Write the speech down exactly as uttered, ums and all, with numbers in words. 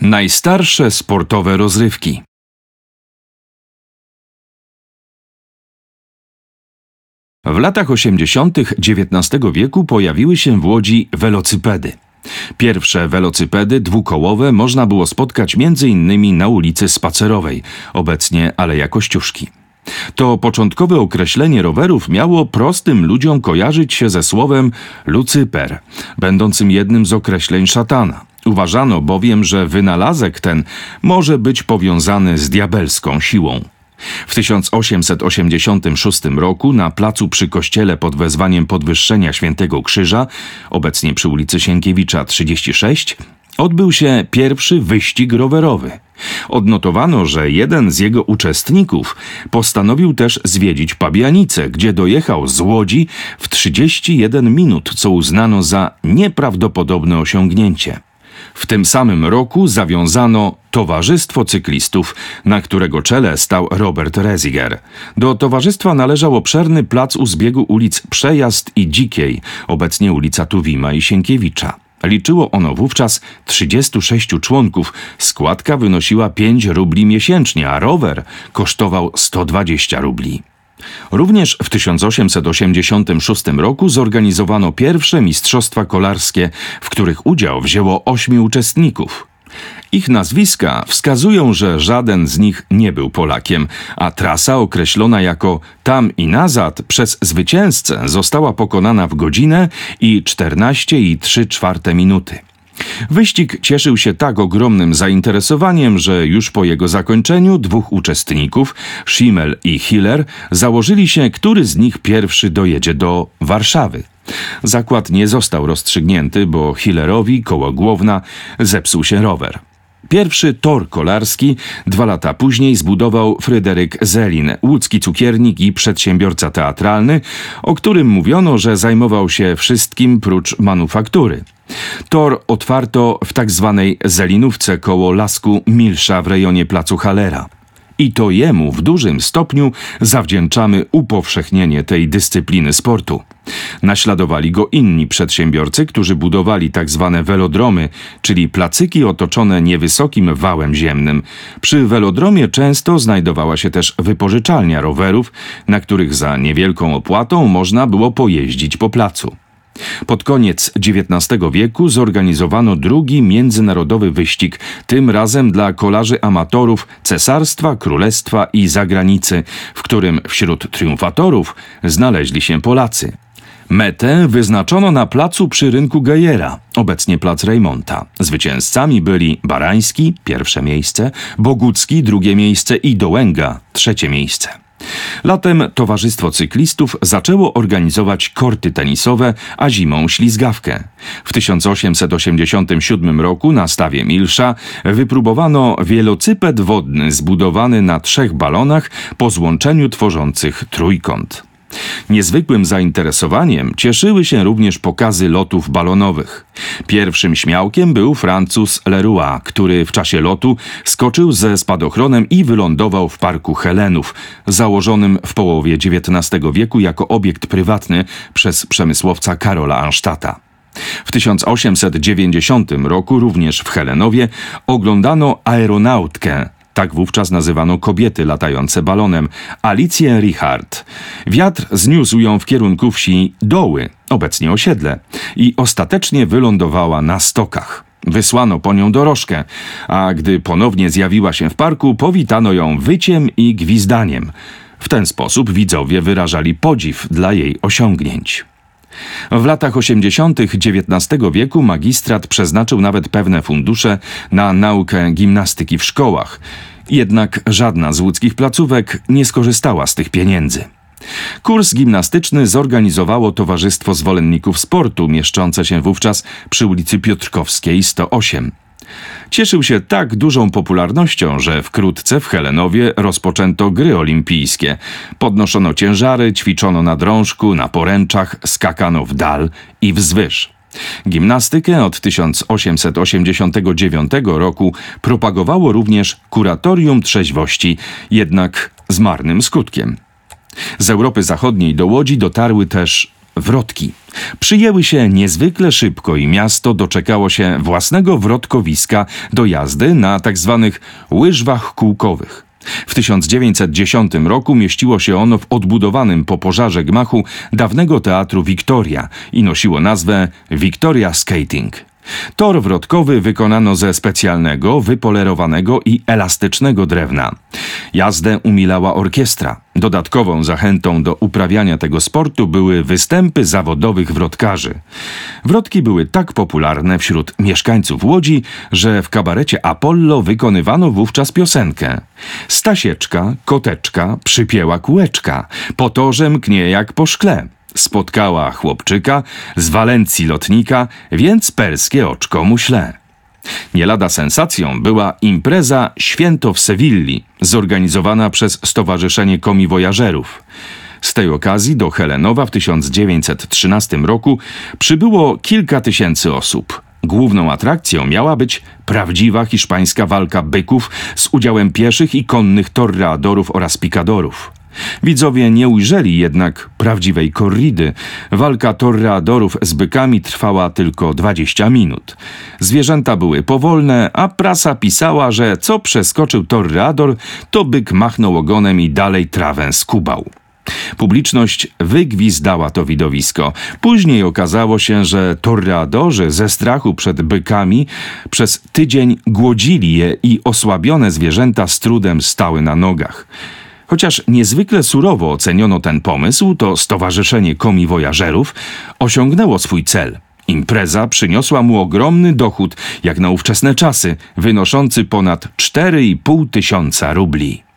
Najstarsze sportowe rozrywki. W latach osiemdziesiątych dziewiętnastego wieku pojawiły się w Łodzi welocypedy. Pierwsze welocypedy dwukołowe można było spotkać między innymi na ulicy Spacerowej, obecnie Aleja Kościuszki. To początkowe określenie rowerów miało prostym ludziom kojarzyć się ze słowem lucyper, będącym jednym z określeń szatana. Uważano bowiem, że wynalazek ten może być powiązany z diabelską siłą. W tysiąc osiemset osiemdziesiątym szóstym roku na placu przy kościele pod wezwaniem Podwyższenia Świętego Krzyża, obecnie przy ulicy Sienkiewicza trzydzieści sześć, odbył się pierwszy wyścig rowerowy. Odnotowano, że jeden z jego uczestników postanowił też zwiedzić Pabianice, gdzie dojechał z Łodzi w trzydzieści jeden minut, co uznano za nieprawdopodobne osiągnięcie. W tym samym roku zawiązano Towarzystwo Cyklistów, na którego czele stał Robert Reziger. Do towarzystwa należał obszerny plac u zbiegu ulic Przejazd i Dzikiej, obecnie ulica Tuwima i Sienkiewicza. Liczyło ono wówczas trzydziestu sześciu członków, składka wynosiła pięć rubli miesięcznie, a rower kosztował sto dwadzieścia rubli. Również w tysiąc osiemset osiemdziesiątym szóstym roku zorganizowano pierwsze mistrzostwa kolarskie, w których udział wzięło ośmiu uczestników. Ich nazwiska wskazują, że żaden z nich nie był Polakiem, a trasa określona jako tam i nazad przez zwycięzcę została pokonana w godzinę i czternaście i trzy czwarte minuty. Wyścig cieszył się tak ogromnym zainteresowaniem, że już po jego zakończeniu dwóch uczestników, Schimmel i Hiller, założyli się, który z nich pierwszy dojedzie do Warszawy. Zakład nie został rozstrzygnięty, bo Hillerowi koło Głowna zepsuł się rower. Pierwszy tor kolarski dwa lata później zbudował Fryderyk Zelin, łódzki cukiernik i przedsiębiorca teatralny, o którym mówiono, że zajmował się wszystkim prócz manufaktury. Tor otwarto w tak zwanej Zelinówce koło Lasku Milsza w rejonie placu Hallera. I to jemu w dużym stopniu zawdzięczamy upowszechnienie tej dyscypliny sportu. Naśladowali go inni przedsiębiorcy, którzy budowali tak zwane welodromy, czyli placyki otoczone niewysokim wałem ziemnym. Przy welodromie często znajdowała się też wypożyczalnia rowerów, na których za niewielką opłatą można było pojeździć po placu. Pod koniec dziewiętnastego wieku zorganizowano drugi międzynarodowy wyścig, tym razem dla kolarzy amatorów cesarstwa, królestwa i zagranicy, w którym wśród triumfatorów znaleźli się Polacy. Metę wyznaczono na placu przy rynku Gejera, obecnie plac Rejmonta. Zwycięzcami byli Barański, pierwsze miejsce, Bogucki, drugie miejsce i Dołęga, trzecie miejsce. Latem Towarzystwo Cyklistów zaczęło organizować korty tenisowe, a zimą ślizgawkę. W tysiąc osiemset osiemdziesiątym siódmym roku na stawie Milsza wypróbowano wielocyped wodny zbudowany na trzech balonach po złączeniu tworzących trójkąt. Niezwykłym zainteresowaniem cieszyły się również pokazy lotów balonowych. Pierwszym śmiałkiem był Francuz Leroy, który w czasie lotu skoczył ze spadochronem i wylądował w parku Helenów, założonym w połowie dziewiętnastego wieku jako obiekt prywatny przez przemysłowca Karola Arnstadta. W tysiąc osiemset dziewięćdziesiątym roku również w Helenowie oglądano aeronautkę. Tak wówczas nazywano kobiety latające balonem, Alicję Richard. Wiatr zniósł ją w kierunku wsi Doły, obecnie osiedle, i ostatecznie wylądowała na stokach. Wysłano po nią dorożkę, a gdy ponownie zjawiła się w parku, powitano ją wyciem i gwizdaniem. W ten sposób widzowie wyrażali podziw dla jej osiągnięć. W latach osiemdziesiątych dziewiętnastego wieku magistrat przeznaczył nawet pewne fundusze na naukę gimnastyki w szkołach. Jednak żadna z łódzkich placówek nie skorzystała z tych pieniędzy. Kurs gimnastyczny zorganizowało Towarzystwo Zwolenników Sportu, mieszczące się wówczas przy ulicy Piotrkowskiej sto osiem. Cieszył się tak dużą popularnością, że wkrótce w Helenowie rozpoczęto gry olimpijskie. Podnoszono ciężary, ćwiczono na drążku, na poręczach, skakano w dal i wzwyż. Gimnastykę od tysiąc osiemset osiemdziesiątego dziewiątego roku propagowało również Kuratorium Trzeźwości, jednak z marnym skutkiem. Z Europy Zachodniej do Łodzi dotarły też wrotki. Przyjęły się niezwykle szybko i miasto doczekało się własnego wrotkowiska do jazdy na tzw. łyżwach kółkowych. W tysiąc dziewięćset dziesiątym roku mieściło się ono w odbudowanym po pożarze gmachu dawnego teatru Victoria i nosiło nazwę Victoria Skating. Tor wrotkowy wykonano ze specjalnego, wypolerowanego i elastycznego drewna. Jazdę umilała orkiestra. Dodatkową zachętą do uprawiania tego sportu były występy zawodowych wrotkarzy. Wrotki były tak popularne wśród mieszkańców Łodzi, że w kabarecie Apollo wykonywano wówczas piosenkę: Stasieczka, koteczka, przypięła kółeczka, po torze mknie jak po szkle. Spotkała chłopczyka z Walencji lotnika, więc perskie oczko mu śle. Nie lada sensacją była impreza Święto w Sewilli, zorganizowana przez Stowarzyszenie Komiwojażerów. Z tej okazji do Helenowa w tysiąc dziewięćset trzynastym roku przybyło kilka tysięcy osób. Główną atrakcją miała być prawdziwa hiszpańska walka byków z udziałem pieszych i konnych torreadorów oraz pikadorów. Widzowie nie ujrzeli jednak prawdziwej korridy. Walka torreadorów z bykami trwała tylko dwadzieścia minut. Zwierzęta były powolne, a prasa pisała, że co przeskoczył torreador, to byk machnął ogonem i dalej trawę skubał. Publiczność wygwizdała to widowisko. Później okazało się, że torreadorzy ze strachu przed bykami przez tydzień głodzili je i osłabione zwierzęta z trudem stały na nogach. Chociaż niezwykle surowo oceniono ten pomysł, to Stowarzyszenie Komiwojażerów osiągnęło swój cel. Impreza przyniosła mu ogromny dochód, jak na ówczesne czasy, wynoszący ponad cztery i pół tysiąca rubli.